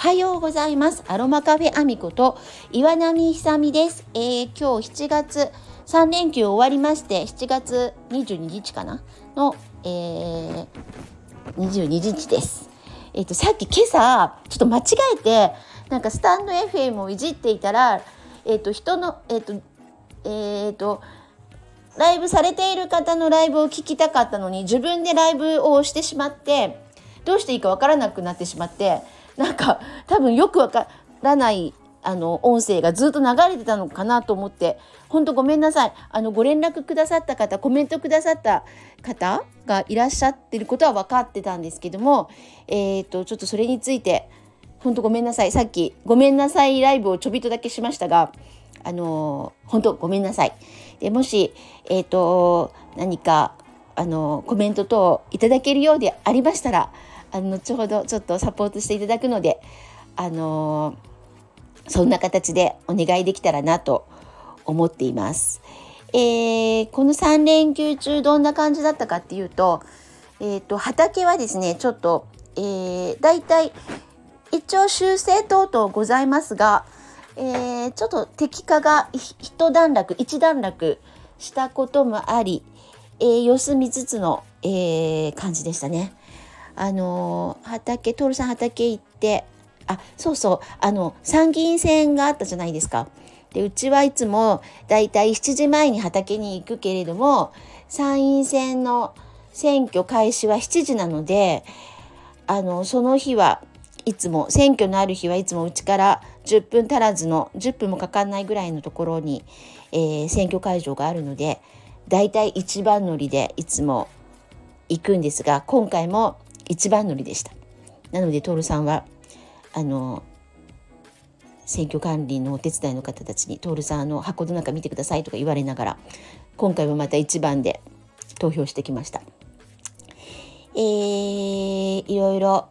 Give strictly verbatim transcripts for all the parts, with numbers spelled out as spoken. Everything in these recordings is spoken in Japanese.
はようございます。アロマカフェアミコと岩波久美です。えー、今日しちがつさん連休終わりまして、しちがつにじゅうににちかなの、えー、にじゅうににちです。えっとさっき今朝ちょっと間違えてなんかスタンド エフエム をいじっていたら、えっと人のえっとえっとライブされている方のライブを聞きたかったのに、自分でライブをしてしまって、どうしていいかわからなくなってしまって、なんか多分よくわからないあの音声がずっと流れてたのかなと思って、本当ごめんなさい。あのご連絡くださった方、コメントくださった方がいらっしゃってることは分かってたんですけども、えーとちょっとそれについて本当ごめんなさい。さっきごめんなさいライブをちょびっとだけしましたが、あのー、本当ごめんなさい。でもし、えーと、何か、あのー、コメント等いただけるようでありましたら、あの後ほどちょっとサポートしていただくので、あのー、そんな形でお願いできたらなと思っています。えー、このさん連休中どんな感じだったかっていうと、えーと、畑はですね、ちょっと、えー、だいたい一応修正等々ございますが、えー、ちょっと摘果が一段落一段落したこともあり、えー、様子見つつの、えー、感じでしたね。あのー、畑徹さん畑行って、あそうそうあの参議院選があったじゃないですか。でうちはいつもだいたいしちじまえに畑に行くけれども、参院選の選挙開始はしちじなので、あのその日はいつも選挙のある日はいつもうちからじゅっぷん足らずのじゅっぷんもかかんないぐらいのところに、えー、選挙会場があるので、だいたい一番乗りでいつも行くんですが、今回も一番乗りでした。なので徹さんはあの選挙管理のお手伝いの方たちに、徹さんあの箱の中見てくださいとか言われながら、今回はまた一番で投票してきました。えー、いろいろ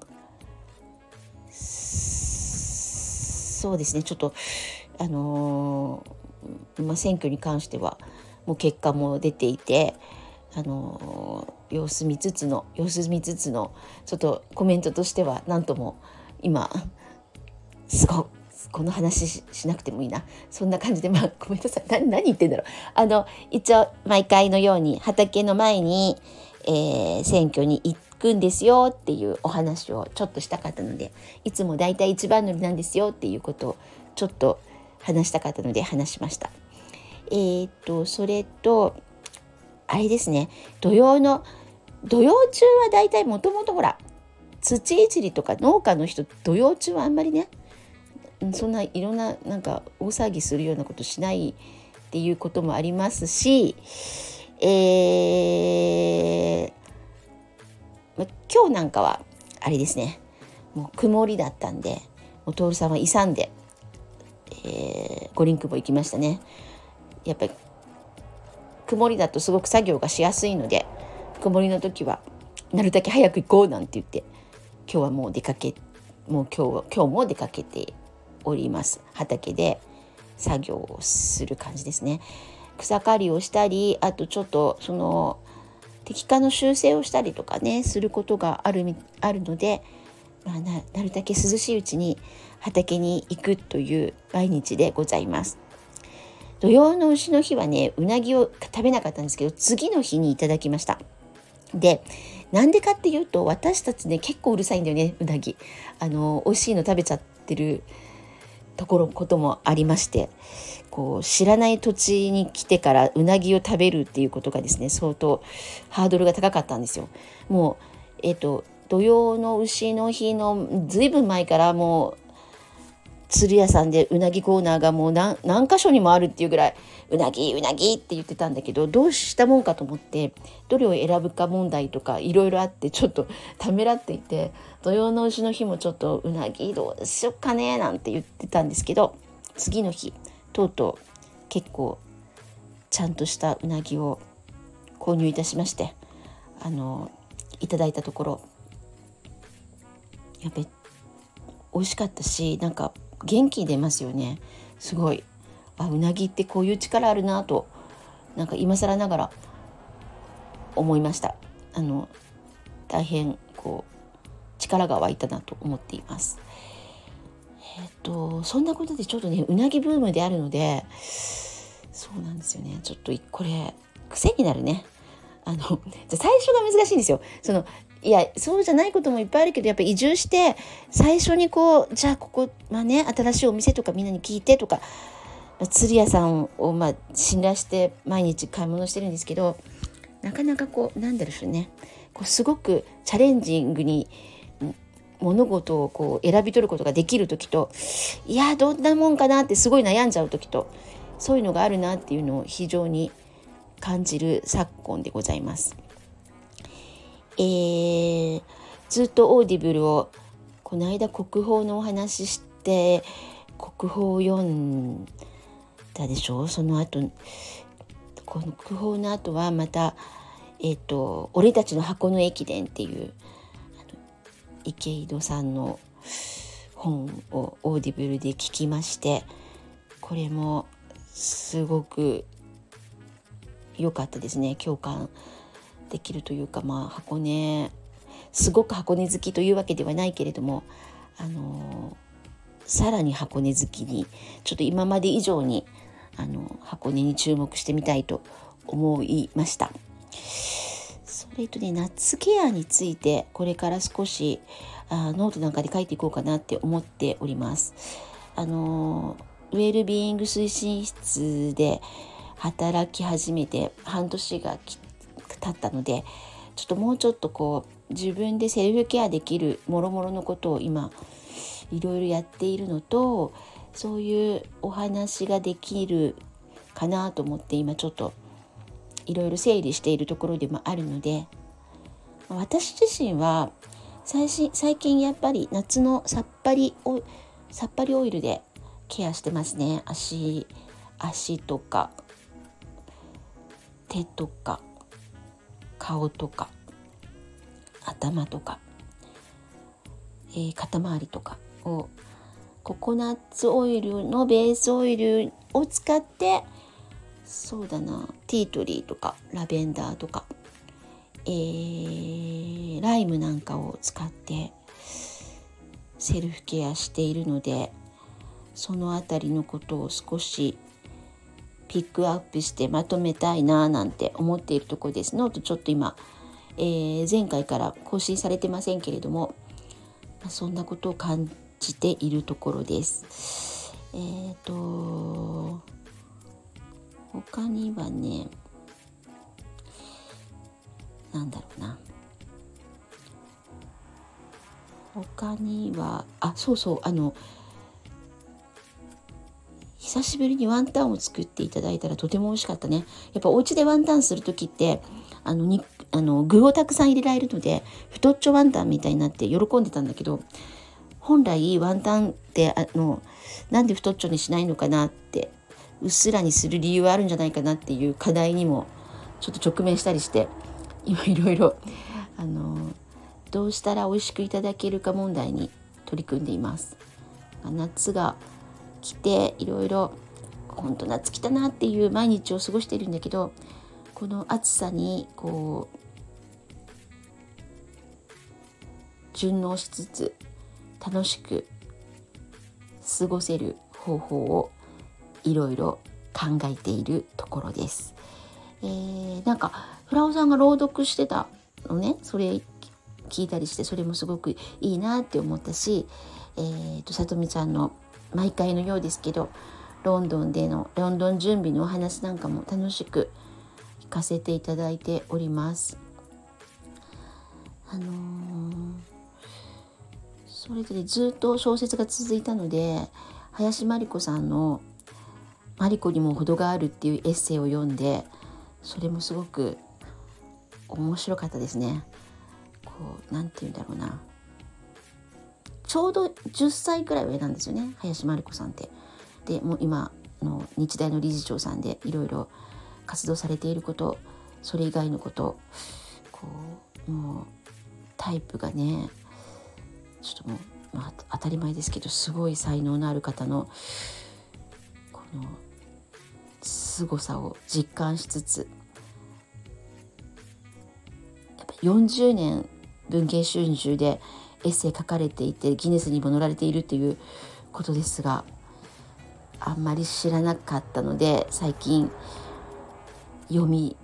そうですね、ちょっとあのーまあ、選挙に関してはもう結果も出ていて、あのー、様子見つつの様子見つつのちょっとコメントとしては何とも今すごいこの話 し, しなくてもいいな、そんな感じで、まあごめんなさい、何何言ってんだろう。あの一応毎回のように畑の前に、えー、選挙に行くんですよっていうお話をちょっとしたかったので、いつもだいたい一番乗りなんですよっていうことをちょっと話したかったので話しました。えー、っとそれとあれですね、土曜の土曜中はだいたいもともとほら土いじりとか農家の人土曜中はあんまりね、そんないろんななんか大騒ぎするようなことしないっていうこともありますし、えーま、今日なんかはあれですね、もう曇りだったんで、もう徹さんは勇んで、えー、ごリンクも行きましたね。やっぱり曇りだとすごく作業がしやすいので、曇りの時はなるだけ早く行こうなんて言って、今日はもう出かけもう今日今日も出かけております。畑で作業をする感じですね。草刈りをしたり、あとちょっとその摘果の修正をしたりとかねすることがあるあるので、まあ、な, なるだけ涼しいうちに畑に行くという毎日でございます。土曜の牛の日はね、うなぎを食べなかったんですけど、次の日にいただきました。でなんでかっていうと、私たちね結構うるさいんだよね、うなぎ。あの美味しいの食べちゃってるところこともありまして、こう知らない土地に来てからうなぎを食べるっていうことがですね、相当ハードルが高かったんですよ。もうえっと土曜の牛の日のずいぶん前から、もう鶴屋さんでうなぎコーナーがもう 何, 何箇所にもあるっていうぐらい、うなぎうなぎって言ってたんだけど、どうしたもんかと思って、どれを選ぶか問題とかいろいろあって、ちょっとためらっていて、土曜の牛の日もちょっとうなぎどうしよっかねなんて言ってたんですけど、次の日とうとう結構ちゃんとしたうなぎを購入いたしまして、あのいただいたところ、やっぱり美味しかったし、なんか元気出ますよね。すごい、あ、うなぎってこういう力あるなと、なんか今更ながら思いました。あの大変こう力が湧いたなと思っています。 えっとそんなことでちょっとねうなぎブームであるので、そうなんですよね。ちょっとこれ癖になるね。あの最初が難しいんですよ。そのいやそうじゃないこともいっぱいあるけど、やっぱり移住して最初にこうじゃあここ、まあね、新しいお店とかみんなに聞いてとか、まあ、釣り屋さんをまあ信頼して毎日買い物してるんですけど、なかなかこうなんだろうね、こうすごくチャレンジングに物事をこう選び取ることができる時と、いやどんなもんかなってすごい悩んじゃう時と、そういうのがあるなっていうのを非常に感じる昨今でございます。えー、ずっとオーディブルをこの間国宝のお話して国宝を読んだでしょ。その後この国宝の後はまた、えーと、俺たちの箱の駅伝っていう池井戸さんの本をオーディブルで聞きまして、これもすごく良かったですね。共感できるというか、まあ箱根すごく箱根好きというわけではないけれども、あのさらに箱根好きにちょっと今まで以上にあの箱根に注目してみたいと思いました。それとね、夏ケアについてこれから少しあノートなんかで書いていこうかなって思っております。あのウェルビーイング推進室で働き始めて半年が経ったので、ちょっともうちょっとこう自分でセルフケアできるもろもろのことを今いろいろやっているのと、そういうお話ができるかなと思って今ちょっといろいろ整理しているところでもあるので、私自身は最近、最近やっぱり夏のさっぱりオイさっぱりオイルでケアしてますね。足足とか手とか顔とか頭とか、えー、肩周りとかをココナッツオイルのベースオイルを使って、そうだな、ティートリーとかラベンダーとか、えー、ライムなんかを使ってセルフケアしているので、そのあたりのことを少しピックアップしてまとめたいななんて思っているところです。ノートちょっと今、えー、前回から更新されてませんけれども、そんなことを感じているところです。えーと他にはね、なんだろうな他にはあそうそうあの久しぶりにワンタンを作っていただいたらとても美味しかったね。やっぱお家でワンタンする時ってあのにあの具をたくさん入れられるので太っちょワンタンみたいになって喜んでたんだけど、本来ワンタンってあのなんで太っちょにしないのかなって、うっすらにする理由はあるんじゃないかなっていう課題にもちょっと直面したりして、今いろいろあのどうしたら美味しくいただけるか問題に取り組んでいます。夏が来ていろいろ本当夏来たなっていう毎日を過ごしているんだけど、この暑さにこう順応しつつ楽しく過ごせる方法をいろいろ考えているところです。えー、なんかフラオさんが朗読してたのね、それ聞いたりして、それもすごくいいなって思ったし、えーと、さとみちゃんの毎回のようですけどロンドンでのロンドン準備のお話なんかも楽しく聞かせていただいております。あのー、それで、ね、ずっと小説が続いたので、林真理子さんのマリコにも程があるっていうエッセイを読んで、それもすごく面白かったですね。こうなんて言うんだろうな、ちょうどじゅっさいくらい上なんですよね、林真理子さんって。でもう今の日大の理事長さんでいろいろ活動されていること、それ以外のこと、こうもうタイプがね、ちょっともう、まあ、当たり前ですけどすごい才能のある方のこの凄さを実感しつつ、やっぱよんじゅうねん文藝春秋でエッセイ書かれていてギネスにも載られているっていうことですが、あんまり知らなかったので、最近読み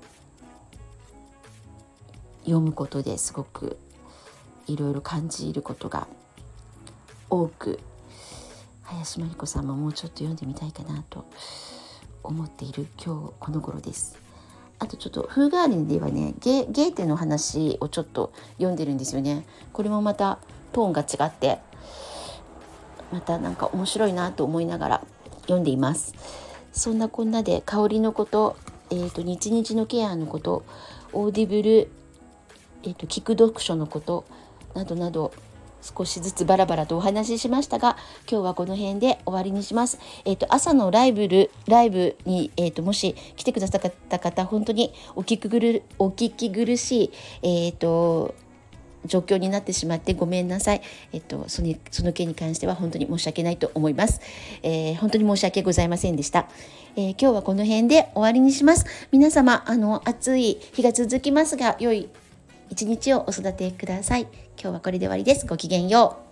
読むことですごくいろいろ感じることが多く、林真理子さんももうちょっと読んでみたいかなと思っている今日この頃です。あとちょっとフーガーデンではね、ゲゲーテの話をちょっと読んでるんですよね。これもまたトーンが違って、またなんか面白いなと思いながら読んでいます。そんなこんなで香りのこと、えーと、日々のケアのこと、オーディブル、えーと、聞く読書のことなどなど、少しずつバラバラとお話ししましたが、今日はこの辺で終わりにします。えっ、ー、と朝のライブルライブに、えー、ともし来てくださった方、本当にお聞きぐるお聞き苦しい、えっ、ー、と状況になってしまってごめんなさい。えっ、ー、とそのその件に関しては本当に申し訳ないと思います。えー、本当に申し訳ございませんでした。えー、今日はこの辺で終わりにします。皆様、あの暑い日が続きますが、良い一日をお育てください。今日はこれで終わりです。ごきげんよう。